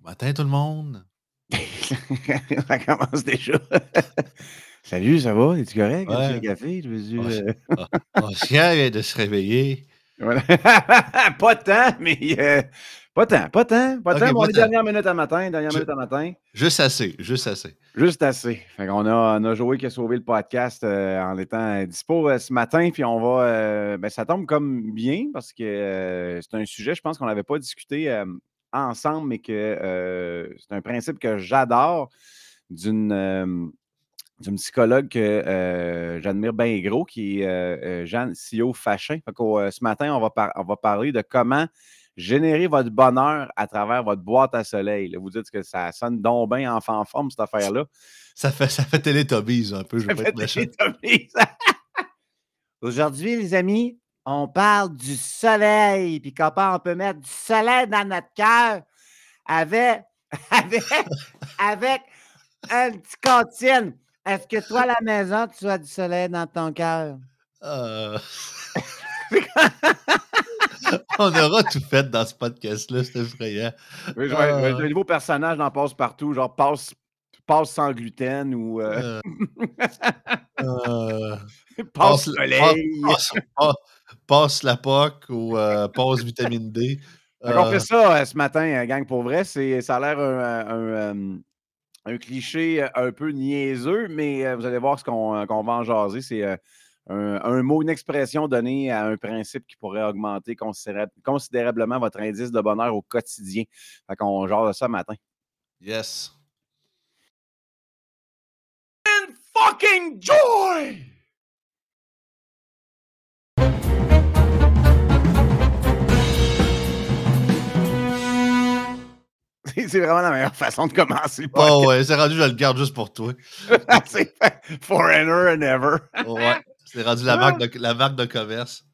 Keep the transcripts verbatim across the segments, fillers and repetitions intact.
Matin tout le monde. Ça commence déjà. Salut, ça va? Es-tu correct? As-tu Ouais. un café? Tu veux-tu, On euh... on on vient de se réveiller. Voilà. Pas tant, mais euh, pas tant, pas tant, pas tant, OK, mais on pas est tant. dernière minute à matin, dernière Ju minute à matin. juste assez, juste assez. Juste assez. Fait qu'on a, on a Joey qui a sauvé le podcast euh, en étant dispo euh, ce matin, puis on va. Euh, ben, ça tombe comme bien parce que euh, c'est un sujet, je pense qu'on n'avait pas discuté euh, ensemble, mais que euh, c'est un principe que j'adore d'une. Euh, d'une psychologue que euh, j'admire bien gros, qui est euh, euh, Jeanne Sio-Fachin. Fait qu'au, euh, ce matin, on va, par- on va parler de comment générer votre bonheur à travers votre boîte à soleil. Là, vous dites que ça sonne donc bien enfant en forme, cette affaire-là. Ça fait ça fait Teletubbies un peu, je veux Ça pas fait être méchant. des topics. Aujourd'hui, les amis, on parle du soleil, puis comment on peut mettre du soleil dans notre cœur avec, avec, avec une petite comptine. Est-ce que toi, à la maison, tu as du soleil dans ton cœur? Heu, on aura tout fait dans ce podcast-là, c'est effrayant. Oui, je vais je vais être Ah, un nouveau personnage dans Passe-Partout, genre passe passe sans gluten ou heu, heu, heu, passe passe l passe soleil. passe pa passe la P O C ou heu, passe vitamine D. Fait qu'on fait Heu, ça, heu, ce matin, heu, gang, pour vrai. C'est ça a l'air un, un, hem, un cliché, heu, un peu niaiseux, mais heu, vous allez voir ce qu'on, heu, qu'on va en jaser. C'est, heu, un un mot, une expression donnée à un principe qui pourrait augmenter considéra considérablement votre indice de bonheur au quotidien. Fait qu'on jase de ça matin. yes. Fucking joy! C'est c'est vraiment la meilleure façon de commencer le Oh podcast. ouais, c'est rendu, je le garde juste pour toi. C'est forever and ever. Ouais, c'est rendu la Ah! marque de la marque de commerce.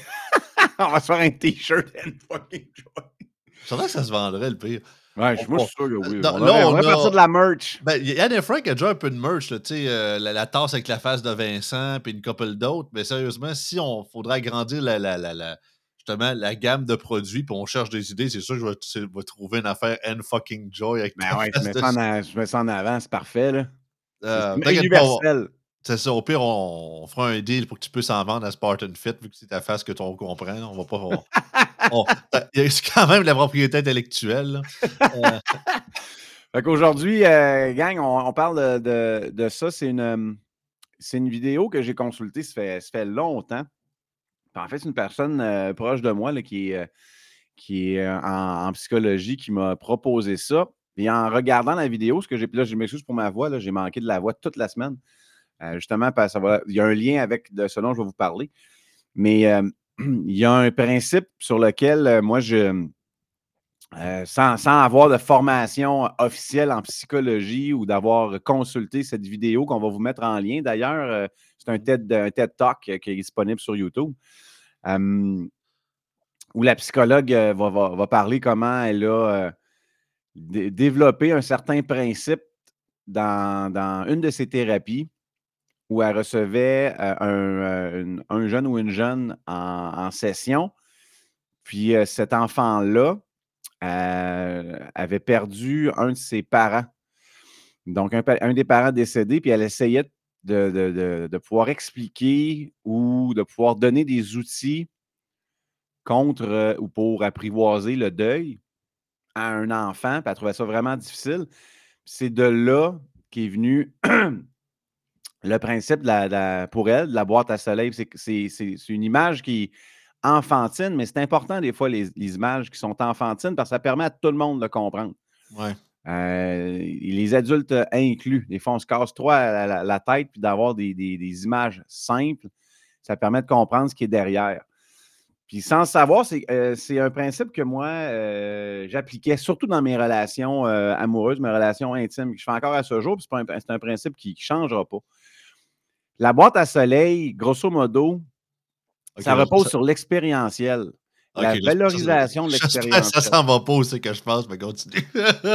On va se faire un t-shirt and fucking joy. Je savais que ça se vendrait, le pire. Ouais, On je moi, je on suis sûr que oui. dans On là, devrait on on devrait partir a de la merch. ben, y Yann et Frank a déjà un peu de merch, là, tu sais, heu, la la tasse avec la face de Vincent puis une couple d'autres, mais sérieusement, si on faudrait agrandir la la la la justement la gamme de produits, puis on cherche des idées, c'est sûr que je vais c'est je vais trouver une affaire N fucking Joy avec ta Ben ouais, je face mets ça en dessus. a je mets ça en avant, c'est parfait, là. C'est Heu, c'est t'inquiète pas, on universel. c'est ça, au pire, on on fera un deal pour que tu puisses en vendre à Spartan Fit, vu que c'est ta face que t on comprend, là, on va pas on on tu il y a c'est quand même de la propriété intellectuelle, là. Heu, Fait qu'aujourd'hui, heu, gang, on on parle de de de ça. C'est une, hem, c'est une vidéo que j'ai consultée, ça fait ça fait longtemps. Puis en fait, c'est une personne, heu, proche de moi là, qui est, heu, qui est, heu, en en psychologie qui m'a proposé ça. Et en regardant la vidéo, ce que j'ai puis là, je m'excuse pour ma voix, là, j'ai manqué de la voix toute la semaine, heu, justement parce ça va il y a un lien avec de ce dont je vais vous parler. Mais, hem, il y a un principe sur lequel, heu, moi je Heu, sans sans avoir de formation officielle en psychologie ou d'avoir consulté cette vidéo qu'on va vous mettre en lien d'ailleurs, heu, c'est un TED un TED Talk euh, qui est disponible sur YouTube, hem, où la psychologue, heu, va va va parler comment elle a, heu, dé développé un certain principe dans dans une de ses thérapies où elle recevait, heu, un, heu, une un jeune ou une jeune en en session. Puis, heu, cet enfant-là, heu, avait perdu un de ses parents. Donc, un, pa- un des parents décédés, puis elle essayait de, de- de- de pouvoir expliquer ou de pouvoir donner des outils contre euh, ou pour apprivoiser le deuil à un enfant, puis elle trouvait ça vraiment difficile. C'est de là qu'est venu le principe de la, de la- pour elle, de la boîte à soleil. C'est c'est- c'est- c'est une image qui est enfantine, mais c'est important des fois les, les images qui sont enfantines parce que ça permet à tout le monde de comprendre. ouais. Euh, les adultes inclus. Des fois, on se casse trop la, la- la tête, puis d'avoir des, des- des images simples, ça permet de comprendre ce qui est derrière. Puis sans le savoir, c'est euh, c'est un principe que moi, euh, j'appliquais surtout dans mes relations euh, amoureuses, mes relations intimes, que je fais encore à ce jour, puis c'est pas un, c'est un principe qui ne changera pas. La boîte à soleil, grosso modo, OK, ça là, repose ça sur l'expérientiel, OK, la j'espère que ça valorisation de j'espère que ça l'expérientiel. s'en va pas où c'est que je pense, mais continue.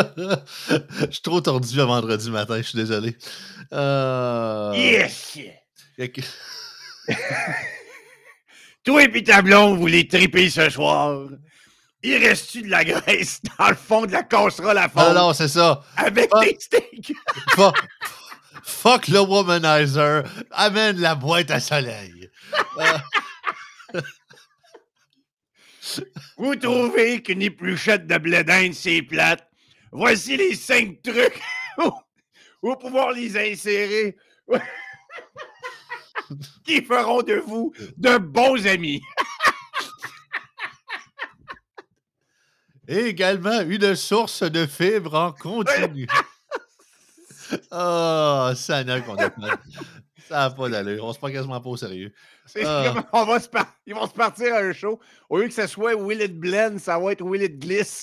Je suis trop tordu à vendredi matin, je suis désolé. Heu, Yes! fait que Toi et puis ta blonde, vous voulez triper ce soir. il reste-tu de la graisse dans le fond de la casserole à fond? Non, non, c'est ça. Avec Fuck, tes steaks! fuck, fuck le womanizer. Amène la boîte à soleil. Euh, Vous trouvez qu'une épluchette de blé d'Inde, c'est plate? Voici les cinq trucs pour pouvoir les insérer qui feront de vous de bons amis. Et également une source de fibres en continu. Oh, ça n'a qu'on a pas. Ça n'a pas d'allure. On se prend quasiment pas au sérieux. C'est Ah. comme on va se par- Ils vont se partir à un show. Au lieu que ce soit Will It Blend, ça va être Will It Glisse.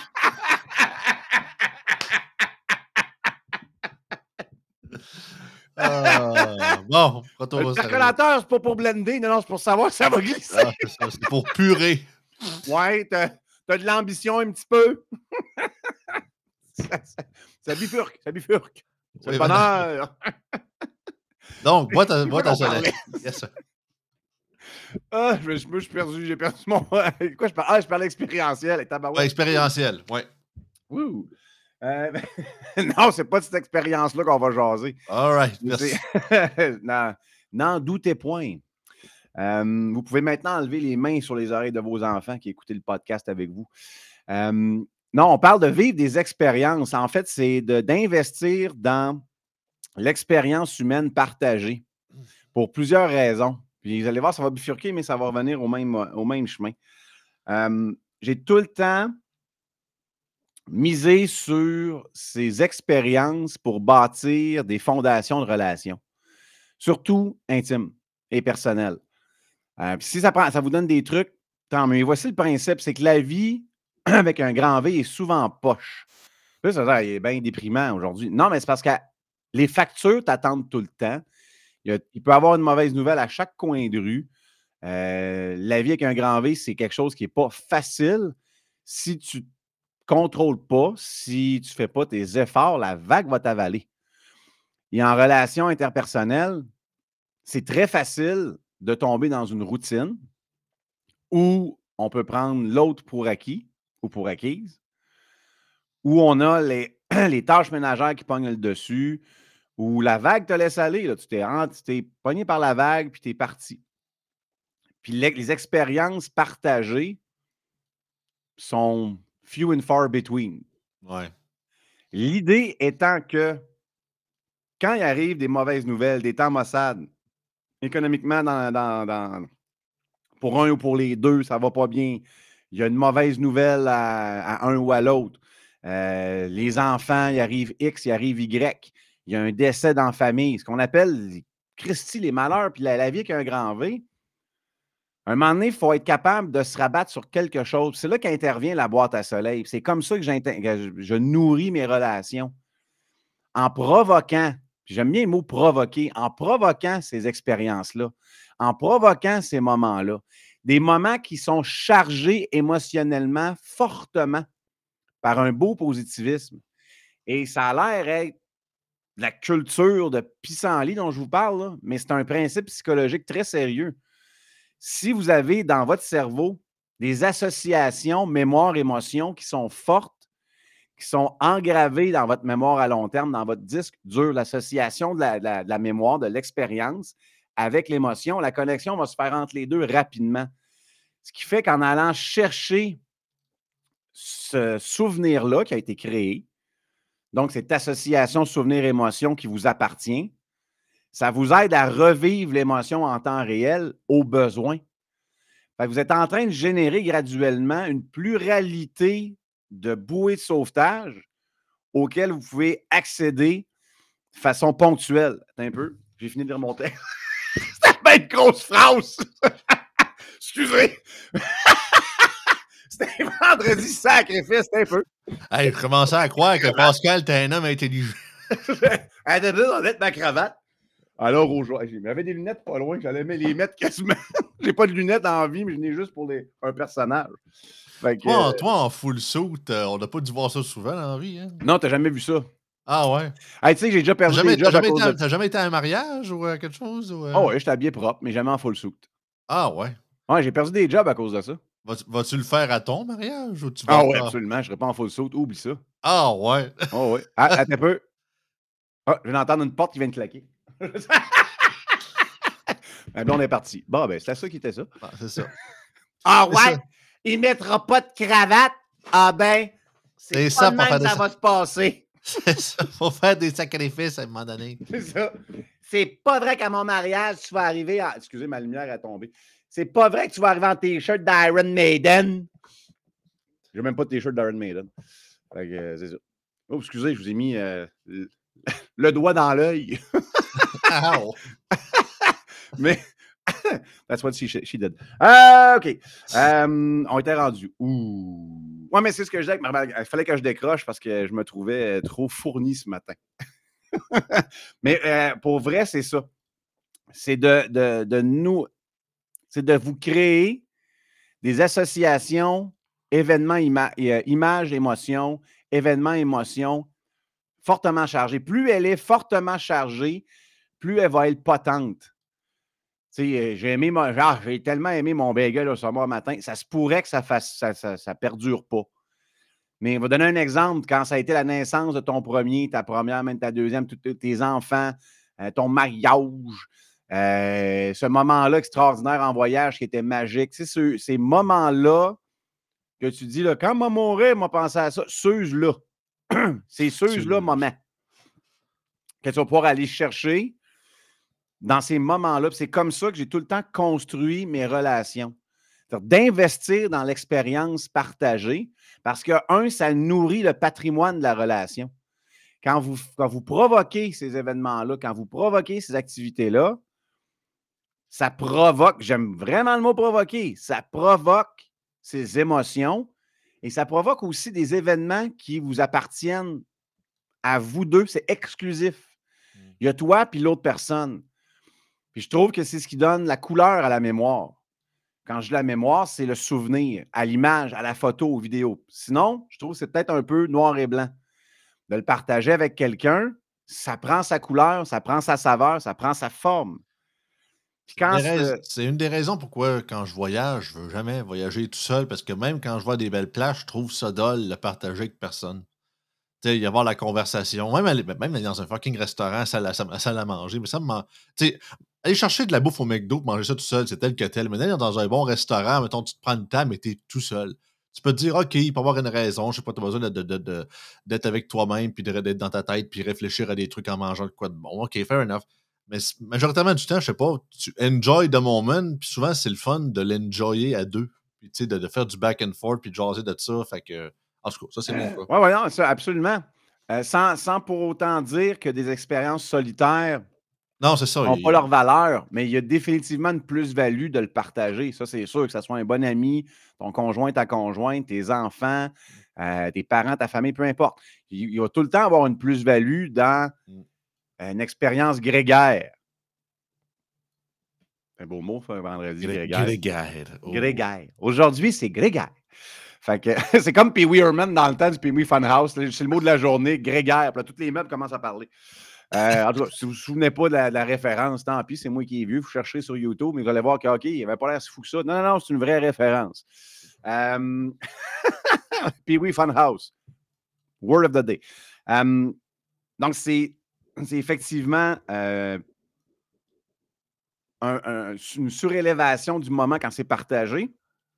Ah, bon, retour Le au sérieux. percolateur, c'est pas pour blender, non, non, c'est pour savoir si ça va glisser. Ah, c'est ça, c'est pour purer. Ouais, t'as t'as de l'ambition un petit peu. ça, ça, ça bifurque, ça bifurque. C'est Oui, le voilà. bonheur. Donc, boîte à, C'est boîte quoi à qu'on soleil. parlait? Yes, sir. Ah, je me je me suis perdu, j'ai perdu mon. Quoi, je parle? Ah, je parlais expérientiel. Et Ouais, tabarouette. expérientiel, ouais. Wouh! Euh, ben, non, c'est pas de cette expérience-là qu'on va jaser. All right, Mais merci. c'est- N'en n'en doutez point. Euh, vous pouvez maintenant enlever les mains sur les oreilles de vos enfants qui écoutent le podcast avec vous. Euh, non, on parle de vivre des expériences. En fait, c'est de- d'investir dans l'expérience humaine partagée pour plusieurs raisons. Puis vous allez voir, ça va bifurquer, mais ça va revenir au même, au même chemin. Euh, J'ai tout le temps misé sur ces expériences pour bâtir des fondations de relations, surtout intimes et personnelles. Euh, puis si ça, prend, ça vous donne des trucs, tant mieux. Et voici le principe, c'est que la vie avec un grand V est souvent poche. Là, ça veut dire, il est bien déprimant aujourd'hui. Non, mais c'est parce que les factures t'attendent tout le temps. Il, y a- il peut y avoir une mauvaise nouvelle à chaque coin de rue. Euh, la vie avec un grand V, c'est quelque chose qui n'est pas facile. Si tu ne contrôles pas, si tu ne fais pas tes efforts, la vague va t'avaler. Et en relation interpersonnelle, c'est très facile de tomber dans une routine où on peut prendre l'autre pour acquis ou pour acquise, où on a les, les tâches ménagères qui pognent le dessus, où la vague te laisse aller. Là. Tu t'es, rend- tu t'es pogné par la vague, puis tu es parti. Puis les, les expériences partagées sont few and far between. Ouais. L'idée étant que quand il arrive des mauvaises nouvelles, des temps maussades, économiquement, dans, dans- dans- pour un ou pour les deux, ça ne va pas bien. Il y a une mauvaise nouvelle à, à un ou à l'autre. Euh, les enfants, il arrive X, il arrive Y. Il y a un décès dans la famille. Ce qu'on appelle, Christy, les malheurs, puis la, la vie avec un grand V. À un moment donné, il faut être capable de se rabattre sur quelque chose. C'est là qu'intervient la boîte à soleil. C'est comme ça que, que je, je nourris mes relations. En provoquant, j'aime bien le mot provoquer, en provoquant ces expériences-là, en provoquant ces moments-là, des moments qui sont chargés émotionnellement fortement par un beau positivisme. Et ça a l'air être de la culture de pissenlit dont je vous parle, là, mais c'est un principe psychologique très sérieux. Si vous avez dans votre cerveau des associations mémoire-émotion qui sont fortes, qui sont engravées dans votre mémoire à long terme, dans votre disque dur, l'association de la, de la, de la mémoire, de l'expérience avec l'émotion, la connexion va se faire entre les deux rapidement. Ce qui fait qu'en allant chercher ce souvenir-là qui a été créé, donc cette association souvenir-émotion qui vous appartient, ça vous aide à revivre l'émotion en temps réel au besoin. Fait que vous êtes en train de générer graduellement une pluralité de bouées de sauvetage auxquelles vous pouvez accéder de façon ponctuelle. Attends un peu, j'ai fini de lire mon texte. C'était pas une grosse phrase! Excusez! C'était vendredi sacrifice, un peu. Hey, je commençais à croire que Pascal était un homme intelligent. Attends, on va mettre ma cravate. Alors, aujourd'hui, j'avais des lunettes pas loin, j'allais les mettre quasiment. J'ai pas de lunettes en vie, mais je n'ai juste pour les... un personnage. Fait que, Toi, en, euh... toi, en full suit, euh, on n'a pas dû voir ça souvent dans la vie. Hein? Non, t'as jamais vu ça. Ah ouais? Hey, tu sais, j'ai déjà T'as perdu jamais, des t'as jobs à jamais, cause été à, de... t'as jamais été à un mariage ou euh, quelque chose? Ou, euh... Oh ouais, j'étais habillé propre, mais jamais en full suit. Ah ouais? Ouais, j'ai perdu des jobs à cause de ça. Vas-tu vas-tu le faire à ton mariage ou tu vas Ah oui, encore absolument, je serai pas en full suit, oublie ça. Ah ouais! Oh oui. Ah, attends un peu. Ah, je viens d'entendre une porte qui vient de claquer. Ma blonde est partie. Bon, ben, c'était ça qui était ça. Ah, c'est ça. Ah C'est ça. ouais? Il mettra pas de cravate? Ah ben, c'est C'est pas ça de pour même faire que des ça sa va se passer. c'est ça, faut faire des sacrifices à un moment donné. C'est ça. C'est pas vrai qu'à mon mariage, tu vas arriver en excusez, ma lumière est tombée. C'est pas vrai que tu vas arriver en T-shirt d'Iron Maiden. J'ai même pas de T-shirt d'Iron Maiden. Fait que, euh, c'est ça. Oh, excusez, je vous ai mis euh, le, le doigt dans l'œil. Ow! Mais that's what she, she did. Euh, OK. Euh, on était rendu. Ouh. Ouais, mais c'est ce que je disais. Il fallait que je décroche parce que je me trouvais trop fourni ce matin. Mais euh, pour vrai, c'est ça. C'est de, de, de nous. C'est de vous créer des associations, événements, ima euh, images, émotions, événements, émotions, fortement chargées. Plus elle est fortement chargée, plus elle va être potente. Tu sais, j'ai aimé mon, ah, j'ai tellement aimé mon bagel au saumon matin. Ça se pourrait que ça fasse, ça, ça, ça perdure pas. Mais on va donner un exemple. Quand ça a été la naissance de ton premier, ta première, même ta deuxième, tous tes enfants, euh, ton mariage, euh, ce moment-là extraordinaire en voyage qui était magique. Tu sais, ce, ces moments-là que tu dis, là, quand m'a mourir, m'a pensé à ça, ceux-là. C'est ceux-là, Tu moments que tu vas pouvoir aller chercher dans ces moments-là. C'est comme ça que j'ai tout le temps construit mes relations. D'investir dans l'expérience partagée parce que, un, ça nourrit le patrimoine de la relation. Quand vous, quand vous provoquez ces événements-là, quand vous provoquez ces activités-là, ça provoque, j'aime vraiment le mot provoquer, ça provoque ces émotions et ça provoque aussi des événements qui vous appartiennent à vous deux. C'est exclusif. Il y a toi puis l'autre personne. Puis je trouve que c'est ce qui donne la couleur à la mémoire. Quand je dis la mémoire, c'est le souvenir, à l'image, à la photo, aux vidéos. Sinon, je trouve que c'est peut-être un peu noir et blanc. De le partager avec quelqu'un, ça prend sa couleur, ça prend sa saveur, ça prend sa forme. Puis C'est une quand des rais ce... c'est une des raisons pourquoi, quand je voyage, je veux jamais voyager tout seul parce que même quand je vois des belles plages, je trouve ça dole de le partager avec personne. Tu sais, y avoir la conversation, même aller même aller dans un fucking restaurant, salle à salle salle à manger, mais ça me man tu sais, aller chercher de la bouffe au McDo, manger ça tout seul, c'est tel que tel. Mais d'aller dans un bon restaurant, mettons, tu te prends une table, mais tu es tout seul. Tu peux te dire: «OK, il peut y avoir une raison, je sais pas, tu as besoin de de de de d'être avec toi-même, puis de d'être dans ta tête, puis réfléchir à des trucs en mangeant de quoi de bon. OK, fair enough». Mais s majoritairement du temps, je sais pas, tu enjoy the moment, puis souvent, c'est le fun de l'enjoyer à deux. Puis tu sais, de de faire du back and forth, puis de jaser de ça. Fait que, en tout cas, ça, c'est mon cas. Oui, oui, non, ça, absolument. Euh, sans, sans pour autant dire que des expériences solitaires Non, c'est ça, n'ont pas il leur valeur, mais il y a définitivement une plus-value de le partager. Ça, c'est sûr, que ce soit un bon ami, ton conjoint, ta conjointe, tes enfants, euh, tes parents, ta famille, peu importe. Il, il va tout le temps avoir une plus-value dans Mmh. une expérience grégaire. Un beau mot, ça, un vendredi, Gré grégaire. grégaire. Oh. Grégaire. Aujourd'hui, c'est grégaire. Fait que c'est comme Pee Wee Herman dans le temps du Pee Wee Funhouse. C'est le mot de la journée, grégaire. Puis là, toutes les meubles commencent à parler. Euh, en tout cas, si vous ne vous souvenez pas de la, de la référence, tant pis, c'est moi qui ai vu. Vous cherchez sur YouTube, mais vous allez voir que, OK, il n'avait pas l'air si fou que ça. Non, non, non, c'est une vraie référence. Euh... Pee Wee Funhouse. Word of the day. Euh... Donc, c'est effectivement euh, un, un, une surélévation du moment quand c'est partagé.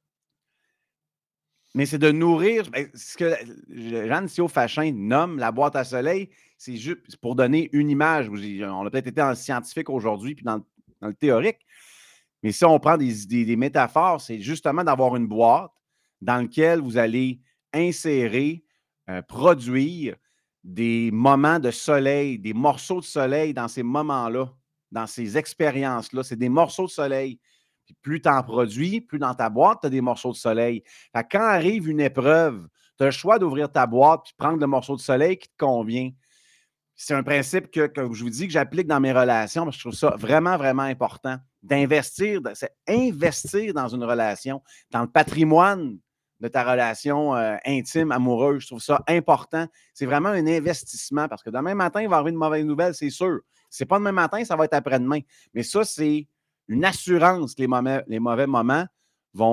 Mais c'est de nourrir. Ben, ce que Jeanne Thiault-Fachin nomme la boîte à soleil, c'est juste pour donner une image. On a peut-être été en scientifique aujourd'hui puis dans, dans le théorique. Mais si on prend des, des, des métaphores, c'est justement d'avoir une boîte dans laquelle vous allez insérer, euh, produire des moments de soleil, des morceaux de soleil dans ces moments-là, dans ces expériences-là. C'est des morceaux de soleil. Puis plus tu en produis, plus dans ta boîte, tu as des morceaux de soleil. Fait que quand arrive une épreuve, tu as le choix d'ouvrir ta boîte et prendre le morceau de soleil qui te convient. C'est un principe que, que je vous dis que j'applique dans mes relations parce que je trouve ça vraiment, vraiment important. D'investir, c'est investir dans une relation, dans le patrimoine de ta relation euh, intime, amoureuse. Je trouve ça important. C'est vraiment un investissement parce que demain matin, il va arriver une mauvaise nouvelle, c'est sûr. Si ce n'est pas demain matin, ça va être après-demain. Mais ça, c'est une assurance que les, moments, les mauvais moments vont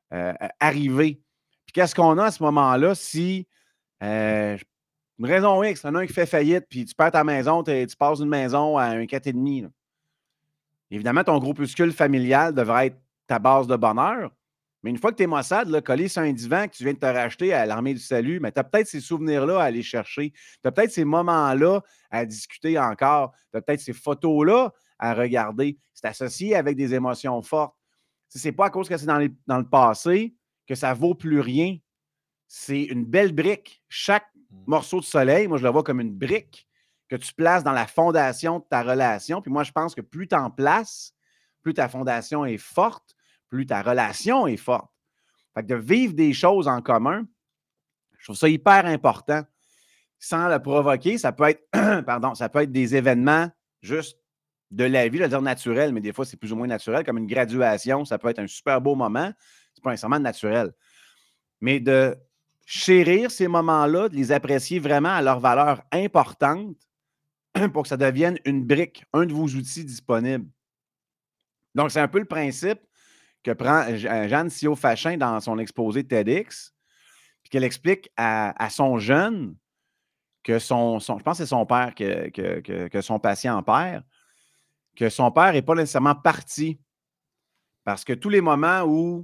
euh, arriver. Puis qu'est-ce qu'on a à ce moment-là si, euh, une raison X, il y en a un qui fait faillite, puis tu perds ta maison, tu passes d'une maison à un quatre virgule cinq. Évidemment, ton groupuscule familial devrait être ta base de bonheur. Mais une fois que tu es Mossad, là, collé sur un divan que tu viens de te racheter à l'Armée du Salut, mais tu as peut-être ces souvenirs-là à aller chercher. Tu as peut-être ces moments-là à discuter encore. Tu as peut-être ces photos-là à regarder. C'est associé avec des émotions fortes. Ce n'est pas à cause que c'est dans, les, dans le passé que ça ne vaut plus rien. C'est une belle brique. Chaque morceau de soleil, moi, je le vois comme une brique que tu places dans la fondation de ta relation. Puis moi, je pense que plus tu en places, plus ta fondation est forte, plus ta relation est forte. Fait que de vivre des choses en commun, je trouve ça hyper important. Sans le provoquer, ça peut être, pardon, ça peut être des événements juste de la vie, je veux dire naturel, mais des fois, c'est plus ou moins naturel, comme une graduation, ça peut être un super beau moment. C'est pas nécessairement naturel. Mais de chérir ces moments-là, de les apprécier vraiment à leur valeur importante pour que ça devienne une brique, un de vos outils disponibles. Donc, c'est un peu le principe que prend Jeanne Sio-Fachin dans son exposé TEDx, puis qu'elle explique à, à son jeune que son, son, je pense que c'est son père que, que, que, que son patient perd, que son père n'est pas nécessairement parti. Parce que tous les moments où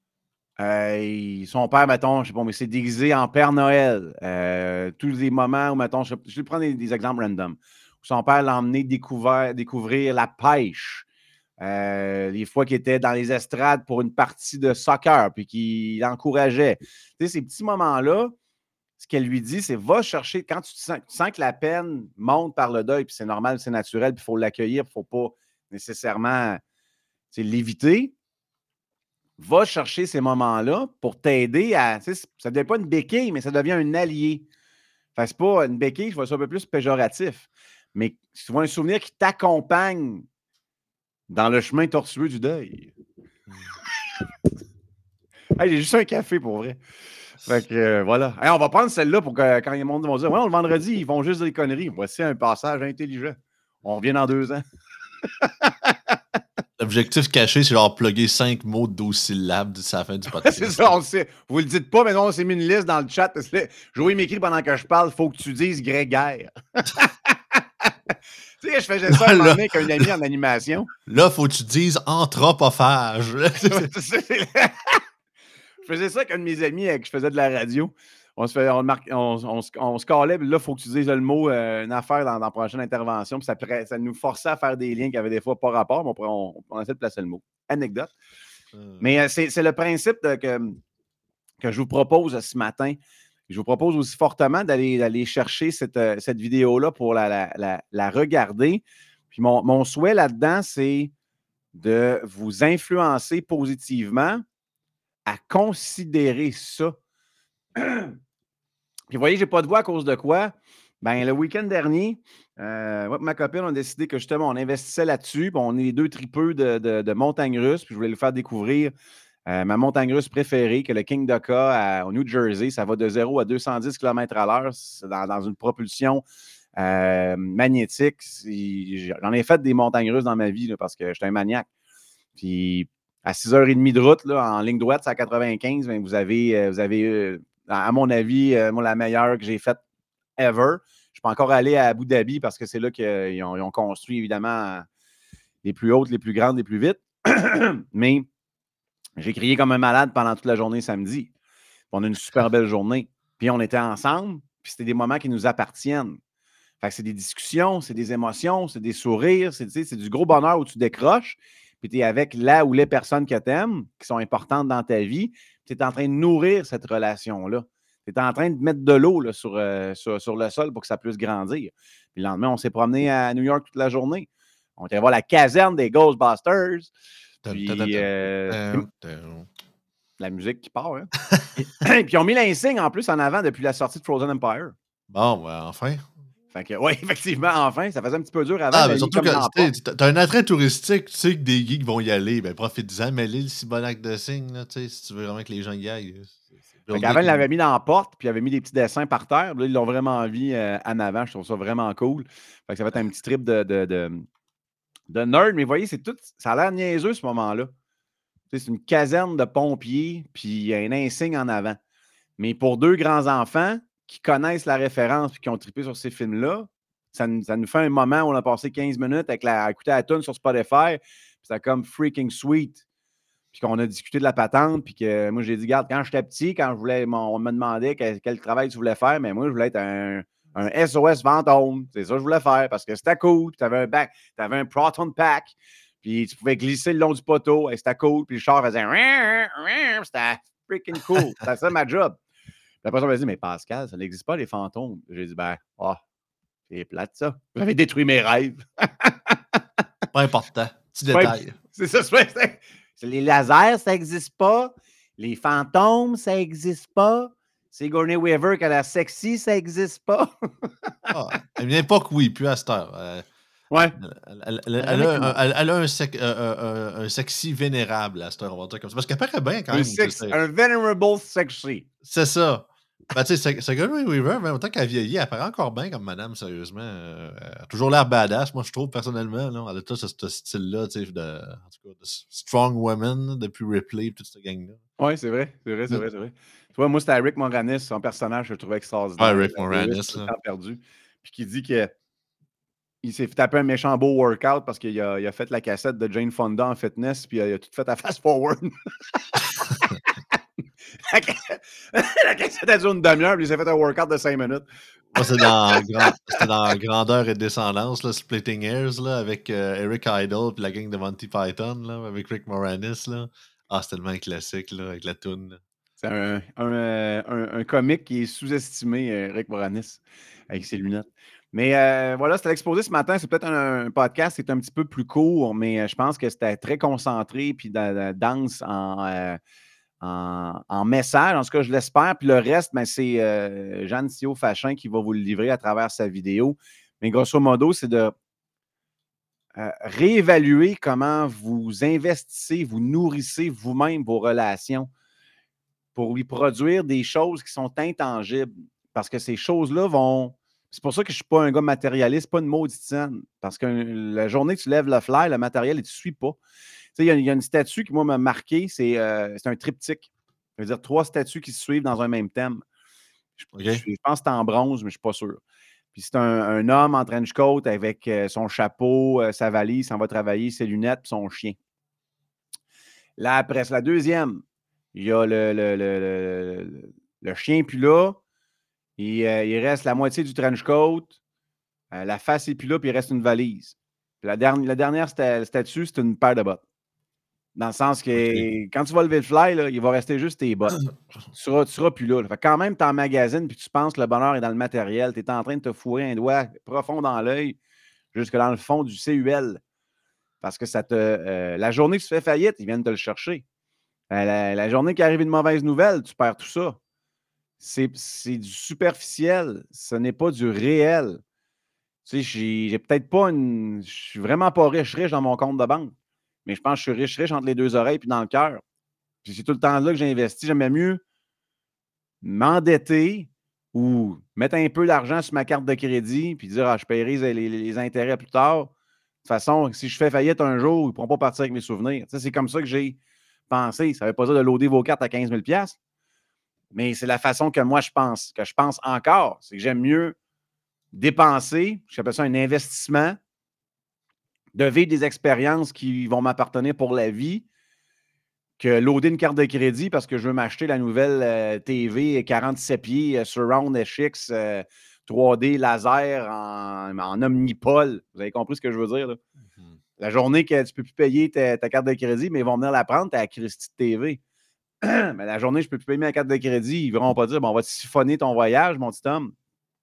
euh, son père, mettons, je sais pas, mais s'est déguisé en Père Noël, euh, tous les moments où, mettons, je, je vais prendre des, des exemples random, où son père l'a emmené découvrir, découvrir la pêche, euh, les fois qu'il était dans les estrades pour une partie de soccer, puis qu'il encourageait. Tu sais, ces petits moments-là, ce qu'elle lui dit, c'est va chercher, quand tu, te sens, tu sens que la peine monte par le deuil, puis c'est normal, c'est naturel, puis il faut l'accueillir, il ne faut pas nécessairement l'éviter. Va chercher ces moments-là pour t'aider à. Ça ne devient pas une béquille, mais ça devient un allié. Enfin, c'est pas une béquille, je vois ça un peu plus péjoratif. Mais tu vois un souvenir qui t'accompagne dans le chemin tortueux du deuil. Hey, j'ai juste un café pour vrai. Fait que euh, voilà. Hey, on va prendre celle-là pour que quand les monde vont dire ouais, le vendredi, ils font juste des conneries. Voici un passage intelligent. On revient dans deux ans. L'objectif caché, c'est genre plugger cinq mots de douze syllabes à la fin du podcast. C'est ça, on le sait. Vous le dites pas, mais non, on s'est mis une liste dans le chat. Joey m'écrit pendant que je parle, il faut que tu dises Grégaire. Tu sais, je faisais ça un moment donné avec un ami en animation. Là, il faut que tu dises anthropophage. Je faisais ça avec un de mes amis avec qui je faisais de la radio. On se, fait, on, marque, on, on, on se calait, puis là, il faut que tu dises le mot, euh, une affaire dans, dans la prochaine intervention. Puis ça, ça nous forçait à faire des liens qui avaient des fois pas rapport, mais on, on, on essaie de placer le mot. Anecdote. Hum. Mais euh, c'est le principe de, que, que je vous propose ce matin. Je vous propose aussi fortement d'aller chercher cette, cette vidéo-là pour la, la, la, la regarder. Puis mon, mon souhait là-dedans, c'est de vous influencer positivement à considérer ça. Puis vous voyez, je n'ai pas de voix à cause de quoi? Ben, le week-end dernier, euh, moi et ma copine, on a décidé que justement, on investissait là-dessus. On est les deux tripeux de, de, de montagnes russes. Puis je voulais le faire découvrir euh, ma montagne russe préférée, que le King Doka à, au New Jersey. Ça va de zéro à deux cent dix kilomètres à l'heure dans, dans une propulsion euh, magnétique. J'en ai fait des montagnes russes dans ma vie là, parce que j'étais un maniaque. Puis à six heures trente de route, là, en ligne droite, c'est à quatre-vingt-quinze, ben, vous avez, vous avez euh, à mon avis, euh, moi, la meilleure que j'ai faite ever. Je ne suis pas encore allé à Abu Dhabi parce que c'est là qu'ils ont, ont construit, évidemment, les plus hautes, les plus grandes, les plus vite. Mais j'ai crié comme un malade pendant toute la journée samedi. On a une super belle journée. Puis on était ensemble, puis c'était des moments qui nous appartiennent. Fait que c'est des discussions, c'est des émotions, c'est des sourires, c'est du gros bonheur où tu décroches, puis tu es avec la ou les personnes que tu aimes, qui sont importantes dans ta vie, tu es en train de nourrir cette relation-là. Tu es en train de mettre de l'eau sur, euh, sur, sur le sol pour que ça puisse grandir. Puis le lendemain, on s'est promené à New York toute la journée. On était voir la caserne des Ghostbusters. Puis, euh, la musique qui part. Hein? Et puis, ils ont mis l'insigne en plus en avant depuis la sortie de Frozen Empire. Bon, ben, enfin. Fait que, oui, effectivement, enfin, ça faisait un petit peu dur avant. Ah, mais surtout que tu as un attrait touristique, tu sais que des geeks vont y aller, ben profite-en, mais l'île Cibonac de Cygne, là, si tu veux vraiment que les gens y aillent. Avant, ils l'avaient mis dans la porte, puis il avait mis des petits dessins par terre. Là, ils l'ont vraiment mis euh, en avant. Je trouve ça vraiment cool. Fait que ça va être un petit trip de, de, de, de nerd. Mais vous voyez, c'est tout. Ça a l'air niaiseux ce moment-là. C'est une caserne de pompiers, puis il y a un insigne en avant. Mais pour deux grands-enfants qui connaissent la référence et qui ont trippé sur ces films-là, ça, ça nous fait un moment où on a passé quinze minutes avec la, à écouter la tune sur Spotify, puis c'était comme freaking sweet. Puis qu'on a discuté de la patente, puis que moi, j'ai dit, regarde, quand j'étais petit, quand je voulais, on me demandait quel, quel travail tu voulais faire, mais moi, je voulais être un, un S O S fantôme. C'est ça que je voulais faire, parce que c'était cool, puis tu avais un back, tu avais un proton pack, puis tu pouvais glisser le long du poteau, et c'était cool, puis le char faisait c'était freaking cool. C'était ça ma job. Puis après ça, on m'a dit, mais Pascal, ça n'existe pas, les fantômes. J'ai dit, ben, oh, c'est plate, ça. Vous avez détruit mes rêves. Pas important. Petit détail. C'est ça, c'est, les lasers, ça n'existe pas. Les fantômes, ça n'existe pas. Sigourney Weaver qui a l'air sexy, ça n'existe pas. Ah, à une époque, oui, plus à cette heure. Euh, ouais. Elle, elle, elle, elle, a, un, elle, elle a un, sec, euh, un, un sexy vénérable à cette heure, on va dire comme ça. Parce qu'elle paraît bien quand un même. Sex, un venerable sexy. C'est ça. Ben, tu sais, Sigourney Weaver, même autant qu'elle vieillit, elle paraît encore bien comme madame, sérieusement. Euh, elle a toujours l'air badass, moi, je trouve, personnellement. Là, elle a tout ce, ce style-là, tu sais, de, en tout cas, de strong woman, depuis Ripley et toute cette gang-là. Oui, c'est vrai, c'est vrai, c'est vrai, c'est vrai. Tu vois, moi, c'était Rick Moranis, son personnage, je le trouvais extraordinaire. Ouais, Rick Moranis. Le temps perdu. Puis qui dit que il s'est tapé un méchant beau workout parce qu'il a, il a fait la cassette de Jane Fonda en fitness, puis il a, il a tout fait à fast-forward. La cassette a duré une demi-heure, puis il s'est fait un workout de cinq minutes. Moi, c'était dans, grand, dans Grandeur et Descendance, là, Splitting Hairs, là, avec euh, Eric Idle et la gang de Monty Python, là, avec Rick Moranis. Là. Ah, c'est tellement un classique, là, avec la toune. C'est un, un, un, un comique qui est sous-estimé, Rick Moranis, avec ses lunettes. Mais euh, voilà, c'était l'exposé ce matin. C'est peut-être un, un podcast qui est un petit peu plus court, mais je pense que c'était très concentré puis dense en, euh, en, en message. En tout cas, je l'espère. Puis le reste, ben, c'est euh, Jeanne Thiot-Fachin qui va vous le livrer à travers sa vidéo. Mais grosso modo, c'est de euh, réévaluer comment vous investissez, vous nourrissez vous-même vos relations pour lui produire des choses qui sont intangibles. Parce que ces choses-là vont... C'est pour ça que je ne suis pas un gars matérialiste, pas une maudite scène. Parce que la journée que tu lèves le fly, le matériel, il ne te suit pas. Tu sais, il y, y a une statue qui, moi, m'a marqué, c'est euh, un triptyque. Ça veut dire trois statues qui se suivent dans un même thème. Je, okay. je, je pense que c'est en bronze, mais je ne suis pas sûr. Puis c'est un, un homme en trench coat avec euh, son chapeau, euh, sa valise, s'en va travailler, ses lunettes, puis son chien. Là, après, c'est la deuxième. Il y a le, le, le, le, le chien, puis là, il, euh, il reste la moitié du trench coat, euh, la face est plus là, puis il reste une valise. Puis la, dernière, la dernière statue, c'est une paire de bottes. Dans le sens que okay. quand tu vas lever le fly, là, il va rester juste tes bottes. Tu seras, tu seras plus là. Fait quand même, tu emmagasines puis tu penses que le bonheur est dans le matériel. Tu es en train de te fourrer un doigt profond dans l'œil jusque dans le fond du C U L. Parce que ça te. Euh, la journée que tu fais faillite, ils viennent te le chercher. Euh, la, la journée qui arrive une mauvaise nouvelle, tu perds tout ça. C'est du superficiel. Ce n'est pas du réel. Tu sais, j'ai peut-être pas une. Je suis vraiment pas riche, riche dans mon compte de banque. Mais je pense que je suis riche, riche entre les deux oreilles puis dans le cœur. Puis c'est tout le temps là que j'ai investi. J'aimais mieux m'endetter ou mettre un peu d'argent sur ma carte de crédit puis dire ah, je paierai les, les, les intérêts plus tard. De toute façon, si je fais faillite un jour, ils ne pourront pas partir avec mes souvenirs. Tu sais, c'est comme ça que j'ai pensé. Ça ne veut pas dire de loader vos cartes à quinze mille dollars. Mais c'est la façon que moi je pense, que je pense encore. C'est que j'aime mieux dépenser, j'appelle ça un investissement, de vivre des expériences qui vont m'appartenir pour la vie, que loader une carte de crédit parce que je veux m'acheter la nouvelle euh, T V quarante-sept pieds euh, Surround S X euh, trois D laser en, en omnipole. Vous avez compris ce que je veux dire, là? Mm-hmm. La journée que tu ne peux plus payer ta, ta carte de crédit, mais ils vont venir la prendre, tu as la Christie de T V. Mais la journée que je ne peux plus payer ma carte de crédit, ils ne vont pas dire bon, on va te siphonner ton voyage, mon petit homme.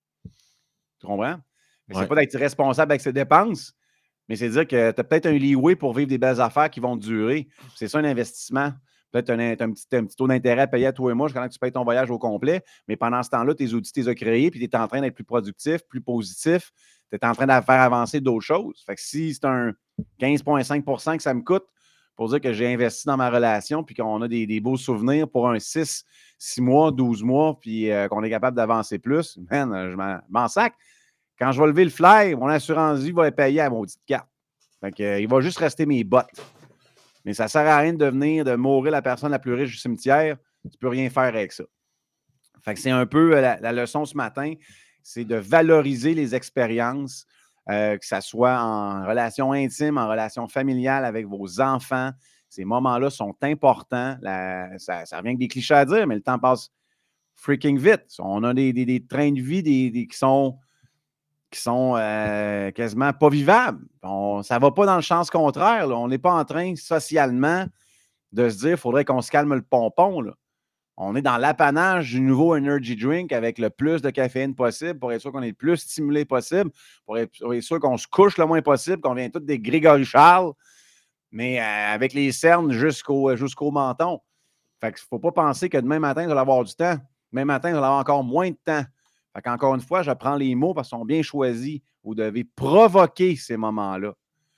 Tu comprends? Ouais. C'est pas d'être responsable avec ses dépenses, mais c'est dire que tu as peut-être un leeway pour vivre des belles affaires qui vont durer. C'est ça un investissement. Peut-être un, un, petit, un petit taux d'intérêt à payer à toi et moi jusqu'à ce que tu payes ton voyage au complet. Mais pendant ce temps-là, tes outils, tu les as créés, puis tu es en train d'être plus productif, plus positif. Tu es en train de faire avancer d'autres choses. Fait que si c'est un quinze virgule cinq pour cent que ça me coûte pour dire que j'ai investi dans ma relation, puis qu'on a des, des beaux souvenirs pour un six, six mois, douze mois, puis euh, qu'on est capable d'avancer plus, man, je m'en sac. Quand je vais lever le fly, mon assurance vie va être payée à mon petite carte. Fait que, euh, il va juste rester mes bottes. Mais ça ne sert à rien de devenir, de mourir la personne la plus riche du cimetière. Tu ne peux rien faire avec ça. Fait que c'est un peu la, la leçon ce matin, c'est de valoriser les expériences, euh, que ce soit en relation intime, en relation familiale avec vos enfants. Ces moments-là sont importants. La, ça, ça revient avec des clichés à dire, mais le temps passe freaking vite. On a des, des, des trains de vie des, des, qui sont, qui sont euh, quasiment pas vivables. On, ça ne va pas dans le sens contraire. Là. On n'est pas en train, socialement, de se dire qu'il faudrait qu'on se calme le pompon. Là. On est dans l'apanage du nouveau energy drink avec le plus de caféine possible pour être sûr qu'on est le plus stimulé possible, pour être, pour être sûr qu'on se couche le moins possible, qu'on vient tous des Grégory Charles, mais euh, avec les cernes jusqu'au, jusqu'au menton. Fait qu'il ne faut pas penser que demain matin, vous allez avoir du temps. Demain matin, vous allez avoir encore moins de temps. Fait qu'encore une fois, je prends les mots parce qu'ils sont bien choisis. Vous devez provoquer ces moments-là.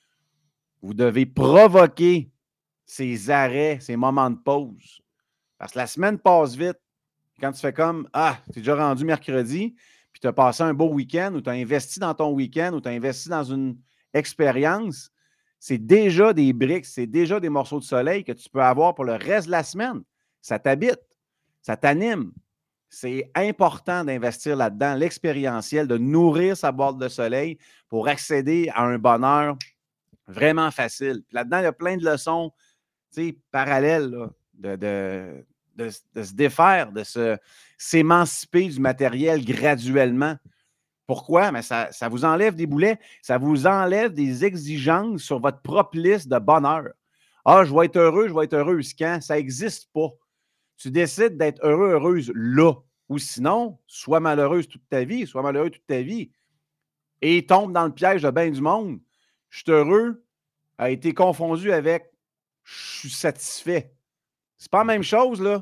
Vous devez provoquer ces arrêts, ces moments de pause. Parce que la semaine passe vite. Quand tu fais comme « Ah, tu es déjà rendu mercredi, puis tu as passé un beau week-end ou tu as investi dans ton week-end ou tu as investi dans une expérience », c'est déjà des briques, c'est déjà des morceaux de soleil que tu peux avoir pour le reste de la semaine. Ça t'habite, ça t'anime. C'est important d'investir là-dedans, l'expérientiel, de nourrir sa boîte de soleil pour accéder à un bonheur vraiment facile. Puis là-dedans, il y a plein de leçons parallèles là, de, de, de, de se défaire, de se, s'émanciper du matériel graduellement. Pourquoi? Mais ça, ça vous enlève des boulets, ça vous enlève des exigences sur votre propre liste de bonheur. Ah, je vais être heureux, je vais être heureuse quand? Ça n'existe pas. Tu décides d'être heureux, heureuse là. Ou sinon, sois malheureuse toute ta vie, sois malheureux toute ta vie. Et tombe dans le piège de bien du monde. Je suis heureux a été confondu avec je suis satisfait. C'est pas la même chose, là.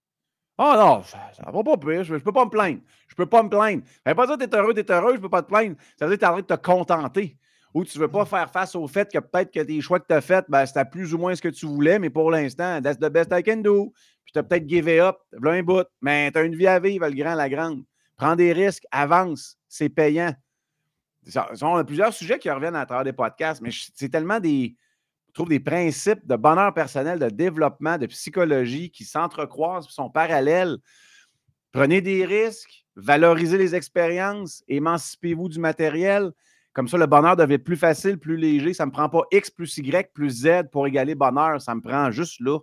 Ah oh non, ça, ça va pas pire, je, je peux pas me plaindre. Je peux pas me plaindre. Ça veut pas dire que tu es heureux, tu es heureux, je peux pas te plaindre. Ça veut dire que tu es en train de te contenter. Ou tu veux pas faire face au fait que peut-être que tes choix que tu as faits, ben, c'était plus ou moins ce que tu voulais, mais pour l'instant, that's the best I can do. Puis tu as peut-être givé up, voilà un bout. Mais tu as une vie à vivre, le grand, la grande. Prends des risques, avance, c'est payant. On a plusieurs sujets qui reviennent à travers des podcasts, mais c'est tellement des... Je trouve des principes de bonheur personnel, de développement, de psychologie qui s'entrecroisent, qui sont parallèles. Prenez des risques, valorisez les expériences, émancipez-vous du matériel. Comme ça, le bonheur devient plus facile, plus léger. Ça ne me prend pas X plus Y plus Z pour égaler bonheur. Ça me prend juste là.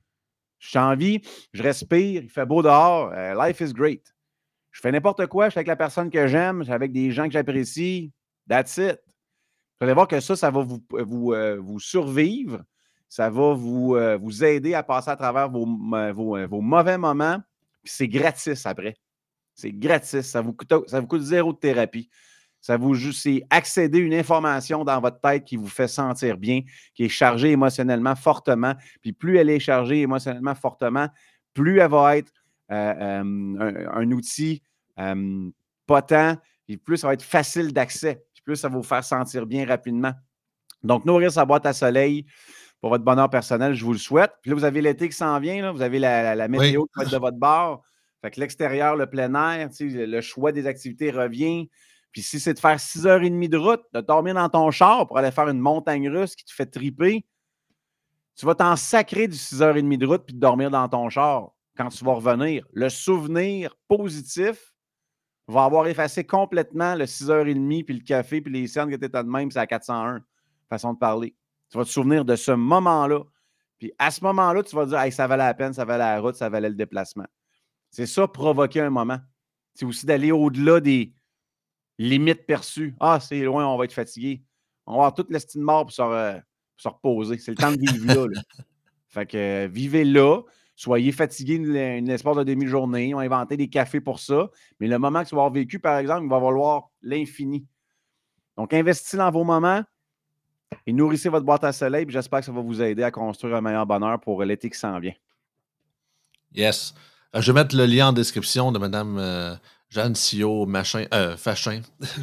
Je suis en vie, je respire, il fait beau dehors. Uh, life is great. Je fais n'importe quoi, je suis avec la personne que j'aime, je suis avec des gens que j'apprécie. That's it. Vous allez voir que ça, ça va vous, vous, euh, vous survivre. Ça va vous, euh, vous aider à passer à travers vos, vos, vos mauvais moments. Puis c'est gratis après. C'est gratis. Ça vous coûte, ça vous coûte zéro de thérapie. Ça vous c'est accéder à une information dans votre tête qui vous fait sentir bien, qui est chargée émotionnellement fortement. Puis plus elle est chargée émotionnellement fortement, plus elle va être euh, euh, un, un outil euh, potent, puis plus ça va être facile d'accès. Plus ça va vous faire sentir bien rapidement. Donc, nourrir sa boîte à soleil pour votre bonheur personnel, je vous le souhaite. Puis là, vous avez l'été qui s'en vient, là. Vous avez la, la, la météo oui. qui va être de votre bord. Fait que l'extérieur, le plein air, le choix des activités revient. Puis si c'est de faire six heures trente de route, de dormir dans ton char pour aller faire une montagne russe qui te fait triper, tu vas t'en sacrer du six heures trente de route puis de dormir dans ton char quand tu vas revenir. Le souvenir positif va avoir effacé complètement le six heures trente, puis le café, puis les cernes que tu étais de même, c'est à quatre cent un, façon de parler. Tu vas te souvenir de ce moment-là. Puis à ce moment-là, tu vas dire hey, ça valait la peine, ça valait la route, ça valait le déplacement. C'est ça, provoquer un moment. C'est aussi d'aller au-delà des limites perçues. Ah, c'est loin, on va être fatigué. On va avoir toute l'estime de mort pour se, euh, pour se reposer. C'est le temps de vivre là, là. Fait que euh, vivez là. Soyez fatigué une, une espace de demi-journée. On a inventé des cafés pour ça. Mais le moment que tu vas avoir vécu, par exemple, il va valoir l'infini. Donc, investissez dans vos moments et nourrissez votre boîte à soleil. Puis j'espère que ça va vous aider à construire un meilleur bonheur pour l'été qui s'en vient. Yes. Euh, je vais mettre le lien en description de Mme euh, Jeanne Sio, machin, euh, Fachin.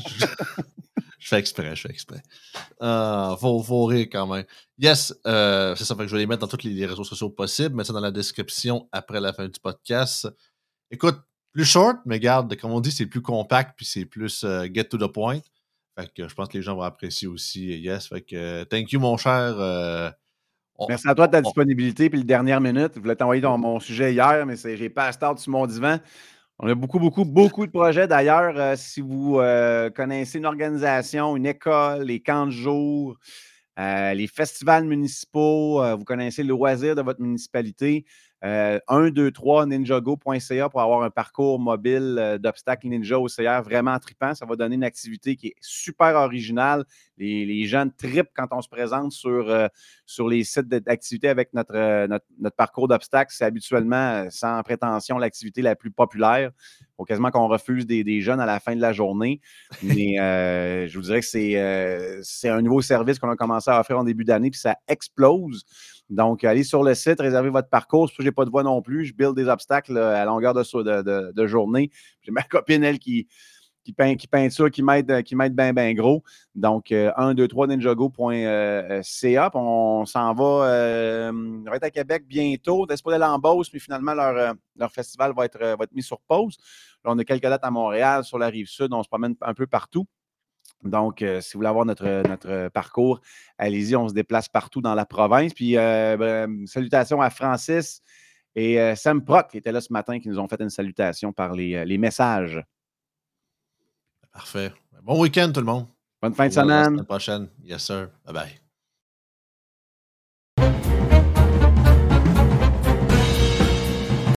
Je fais exprès, je fais exprès. Euh, faut, faut rire quand même. Yes, euh, c'est ça. Fait que je vais les mettre dans tous les, les réseaux sociaux possibles, mettre ça dans la description après la fin du podcast. Écoute, plus short, mais garde, comme on dit, c'est plus compact, puis c'est plus euh, get to the point. Fait que je pense que les gens vont apprécier aussi. Yes, fait que thank you, mon cher. Euh, On Merci à toi de ta on disponibilité. Puis, le dernière minute, je voulais t'envoyer ton mon sujet hier, mais c'est j'ai passé tard sur mon divan. On a beaucoup, beaucoup, beaucoup de projets. D'ailleurs, euh, si vous euh, connaissez une organisation, une école, les camps de jour, euh, les festivals municipaux, euh, vous connaissez le loisir de votre municipalité, euh, un deux trois ninjago point c a pour avoir un parcours mobile euh, d'obstacles ninja O C R vraiment trippant. Ça va donner une activité qui est super originale. Les, les gens trippent quand on se présente sur, euh, sur les sites d'activité avec notre, euh, notre, notre parcours d'obstacles. C'est habituellement, euh, sans prétention, l'activité la plus populaire. Il faut quasiment qu'on refuse des, des jeunes à la fin de la journée. Mais euh, je vous dirais que c'est, euh, c'est un nouveau service qu'on a commencé à offrir en début d'année, puis ça explose. Donc, allez sur le site, réservez votre parcours. Je n'ai pas de voix non plus. Je build des obstacles là, à longueur de, de, de, de journée. J'ai ma copine, elle, qui, qui, peint, qui peinture, qui m'aide qui m'aide bien, bien gros. Donc, euh, un deux trois ninjago point c a. On s'en va, euh, on va être à Québec bientôt. On est en Beauce, mais finalement, leur, euh, leur festival va être, va être mis sur pause. Là, on a quelques dates à Montréal, sur la Rive-Sud. On se promène un peu partout. Donc, euh, si vous voulez avoir notre, notre parcours, allez-y, on se déplace partout dans la province. Puis, euh, ben, salutations à Francis et euh, Sam Proc qui étaient là ce matin, qui nous ont fait une salutation par les, les messages. Parfait. Bon week-end, tout le monde. Bonne fin On de se voit la semaine. semaine prochaine. Yes, sir. Bye bye.